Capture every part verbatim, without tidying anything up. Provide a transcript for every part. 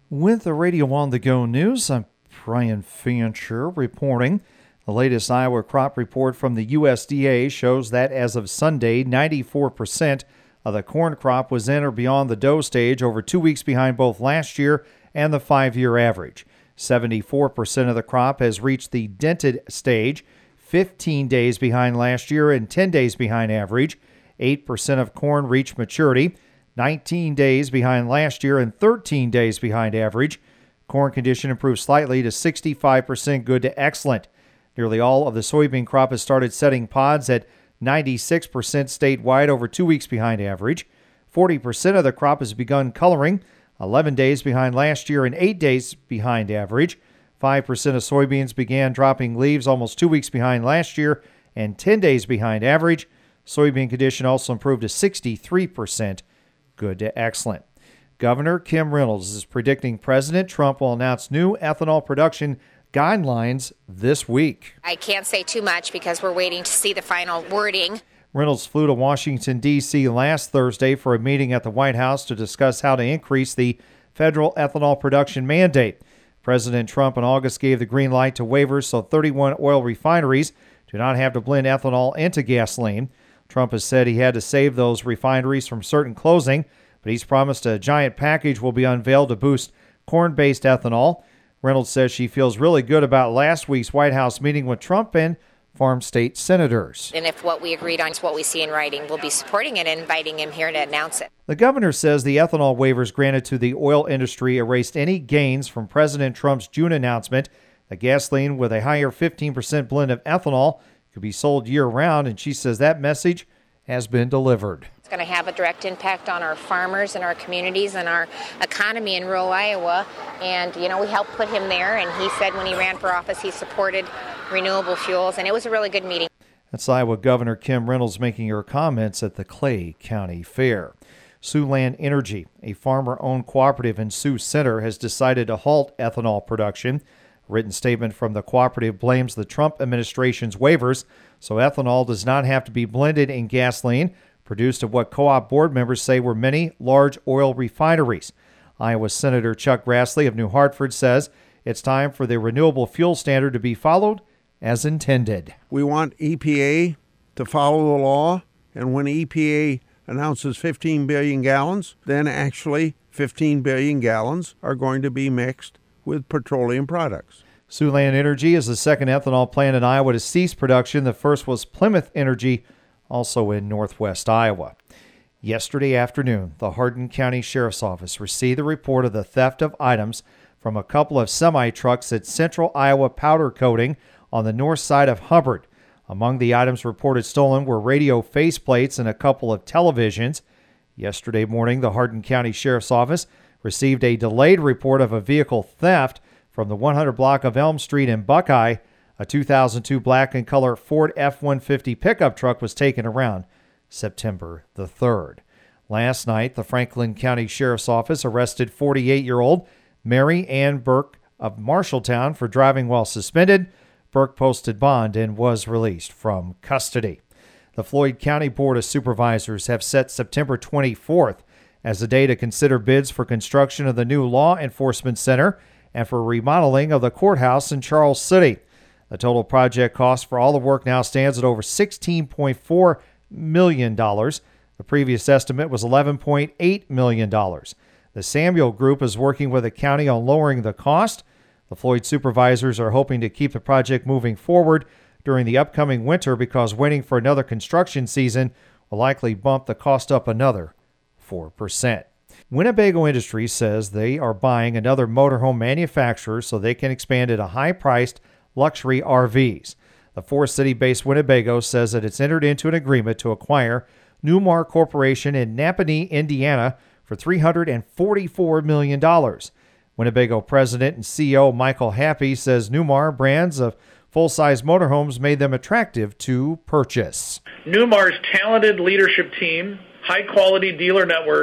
With the Radio On The Go news, I'm Brian Fancher reporting. The latest Iowa crop report from the U S D A shows that as of Sunday, ninety-four percent of the corn crop was in or beyond the dough stage, over two weeks behind both last year and the five-year average. seventy-four percent of the crop has reached the dented stage, fifteen days behind last year and ten days behind average. eight percent of corn reached maturity, nineteen days behind last year and thirteen days behind average. Corn condition improved slightly to sixty-five percent good to excellent. Nearly all of the soybean crop has started setting pods at ninety-six percent statewide, over two weeks behind average. forty percent of the crop has begun coloring, eleven days behind last year and eight days behind average. five percent of soybeans began dropping leaves, almost two weeks behind last year and ten days behind average. Soybean condition also improved to sixty-three percent good to excellent. Governor Kim Reynolds is predicting President Trump will announce new ethanol production guidelines this week. I can't say too much because we're waiting to see the final wording. Reynolds flew to Washington, D C last Thursday for a meeting at the White House to discuss how to increase the federal ethanol production mandate. President Trump in August gave the green light to waivers so thirty-one oil refineries do not have to blend ethanol into gasoline. Trump has said he had to save those refineries from certain closing, but he's promised a giant package will be unveiled to boost corn-based ethanol. Reynolds says she feels really good about last week's White House meeting with Trump and farm state senators. And if what we agreed on is what we see in writing, we'll be supporting it and inviting him here to announce it. The governor says the ethanol waivers granted to the oil industry erased any gains from President Trump's June announcement that gasoline with a higher fifteen percent blend of ethanol could be sold year-round, and she says that message has been delivered. It's going to have a direct impact on our farmers and our communities and our economy in rural Iowa. And, you know, we helped put him there, and he said when he ran for office he supported renewable fuels, and it was a really good meeting. That's Iowa Governor Kim Reynolds making her comments at the Clay County Fair. Siouxland Energy, a farmer-owned cooperative in Sioux Center, has decided to halt ethanol production. A written statement from the cooperative blames the Trump administration's waivers, so ethanol does not have to be blended in gasoline produced at what co-op board members say were many large oil refineries. Iowa Senator Chuck Grassley of New Hartford says it's time for the renewable fuel standard to be followed as intended. We want E P A to follow the law, and when E P A announces fifteen billion gallons, then actually fifteen billion gallons are going to be mixed with petroleum products. Siouxland Energy is the second ethanol plant in Iowa to cease production. The first was Plymouth Energy, also in northwest Iowa. Yesterday afternoon, the Hardin County Sheriff's Office received the report of the theft of items from a couple of semi-trucks at Central Iowa Powder Coating on the north side of Hubbard. Among the items reported stolen were radio faceplates and a couple of televisions. Yesterday morning, the Hardin County Sheriff's Office received a delayed report of a vehicle theft from the one hundred block of Elm Street in Buckeye. A two thousand two black and color Ford F one fifty pickup truck was taken around September the third. Last night, the Franklin County Sheriff's Office arrested forty-eight-year-old Mary Ann Burke of Marshalltown for driving while suspended. Burke posted bond and was released from custody. The Floyd County Board of Supervisors have set September twenty-fourth as the day to consider bids for construction of the new Law Enforcement Center and for remodeling of the courthouse in Charles City. The total project cost for all the work now stands at over sixteen point four million dollars. The previous estimate was eleven point eight million dollars. The Samuel Group is working with the county on lowering the cost. The Floyd supervisors are hoping to keep the project moving forward during the upcoming winter because waiting for another construction season will likely bump the cost up another four percent. Winnebago Industries says they are buying another motorhome manufacturer so they can expand into high-priced luxury R Vs. The Forest City-based Winnebago says that it's entered into an agreement to acquire Newmar Corporation in Napanee, Indiana for three hundred forty-four million dollars. Winnebago President and C E O Michael Happy says Newmar brands of full-size motorhomes made them attractive to purchase. Newmar's talented leadership team, high-quality dealer network,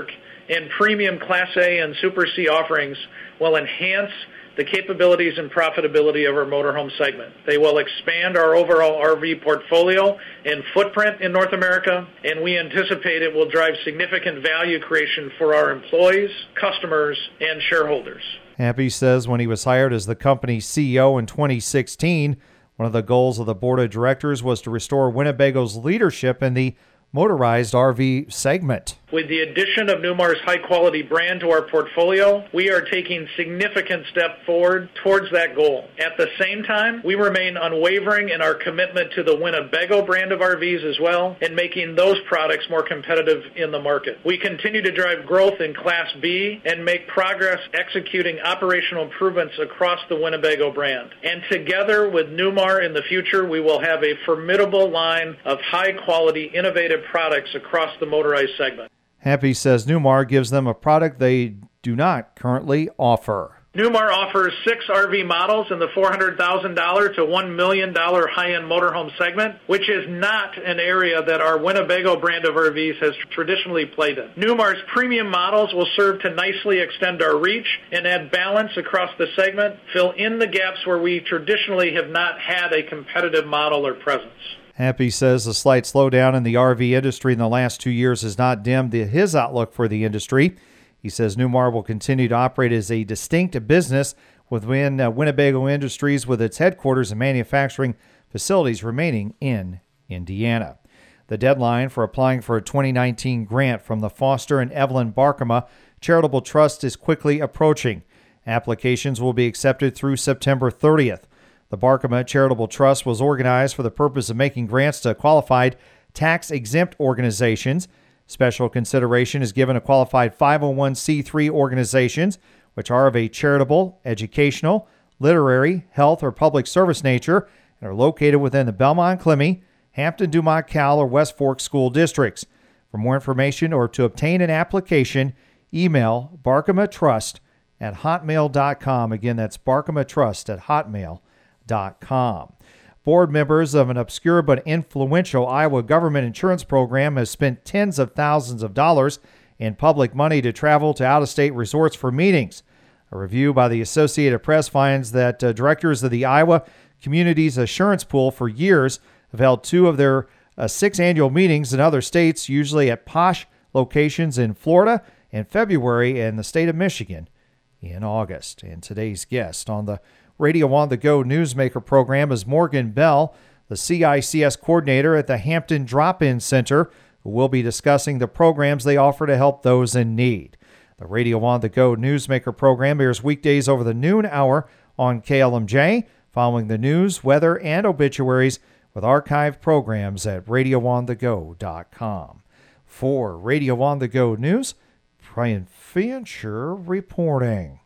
and premium Class A and Super C offerings will enhance the capabilities and profitability of our motorhome segment. They will expand our overall R V portfolio and footprint in North America, and we anticipate it will drive significant value creation for our employees, customers, and shareholders. Happy says when he was hired as the company's C E O in twenty sixteen, one of the goals of the board of directors was to restore Winnebago's leadership in the motorized R V segment. With the addition of Newmar's high-quality brand to our portfolio, we are taking significant step forward towards that goal. At the same time, we remain unwavering in our commitment to the Winnebago brand of R Vs as well, and making those products more competitive in the market. We continue to drive growth in Class B and make progress executing operational improvements across the Winnebago brand. And together with Newmar in the future, we will have a formidable line of high-quality, innovative products across the motorized segment. Happy says Newmar gives them a product they do not currently offer. Newmar offers six R V models in the four hundred thousand dollars to one million dollars high-end motorhome segment, which is not an area that our Winnebago brand of R Vs has traditionally played in. Newmar's premium models will serve to nicely extend our reach and add balance across the segment, fill in the gaps where we traditionally have not had a competitive model or presence. Happy says the slight slowdown in the R V industry in the last two years has not dimmed his outlook for the industry. He says Newmar will continue to operate as a distinct business within uh, Winnebago Industries, with its headquarters and manufacturing facilities remaining in Indiana. The deadline for applying for a twenty nineteen grant from the Foster and Evelyn Barkema Charitable Trust is quickly approaching. Applications will be accepted through September thirtieth. The Barkema Charitable Trust was organized for the purpose of making grants to qualified tax-exempt organizations. Special consideration is given to qualified five oh one c three organizations, which are of a charitable, educational, literary, health, or public service nature and are located within the Belmont-Clemmy, Hampton-Dumont-Cal, or West Fork school districts. For more information or to obtain an application, email barkematrust at hotmail dot com. Again, that's barkematrust at hotmail dot com. Board members of an obscure but influential Iowa government insurance program have spent tens of thousands of dollars in public money to travel to out-of-state resorts for meetings. A review by the Associated Press finds that uh, directors of the Iowa Communities Assurance Pool for years have held two of their uh, six annual meetings in other states, usually at posh locations in Florida in February and the state of Michigan in August. And today's guest on the Radio on the Go Newsmaker program is Morgan Bell, the C I C S coordinator at the Hampton Drop-In Center, who will be discussing the programs they offer to help those in need. The Radio on the Go Newsmaker program airs weekdays over the noon hour on K L M J, following the news, weather, and obituaries with archived programs at radio on the go dot com. For Radio on the Go News, Brian Fancher reporting.